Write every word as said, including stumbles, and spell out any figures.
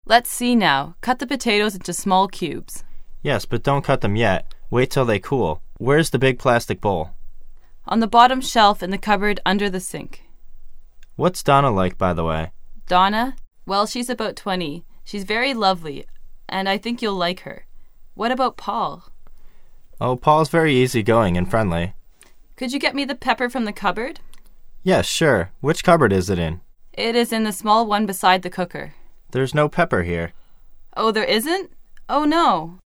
Let's see now. Cut the potatoes into small cubes. Yes, but don't cut them yet. Wait till they cool. Where's the big plastic bowl? On the bottom shelf in the cupboard under the sink. What's Donna like, by the way? Donna? Well, she's about twenty. She's very lovely, and I think you'll like her. What about Paul? Oh, Paul's very easygoing and friendly. Could you get me the pepper from the cupboard? Yes, sure. Which cupboard is it in? It is in the small one beside the cooker. There's no pepper here. Oh, there isn't? Oh, no.